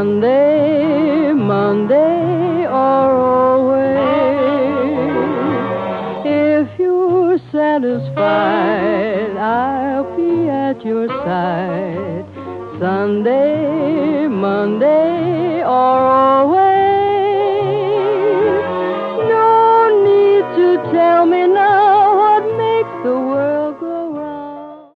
Sunday, Monday, or always. If you're satisfied, I'll be at your side. Sunday, Monday, or always.